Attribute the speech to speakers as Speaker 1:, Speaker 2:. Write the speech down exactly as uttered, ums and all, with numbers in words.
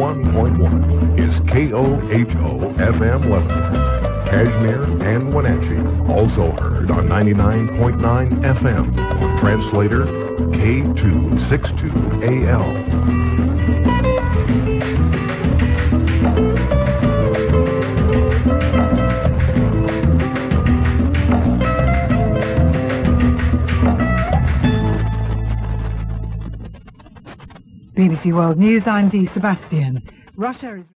Speaker 1: one point one is K O H O F M Lebanon. Kashmir and Wenatchee, also heard on ninety-nine point nine F M. Translator K two sixty-two A L.
Speaker 2: B B C World News, I'm Dee Sebastian. Russia is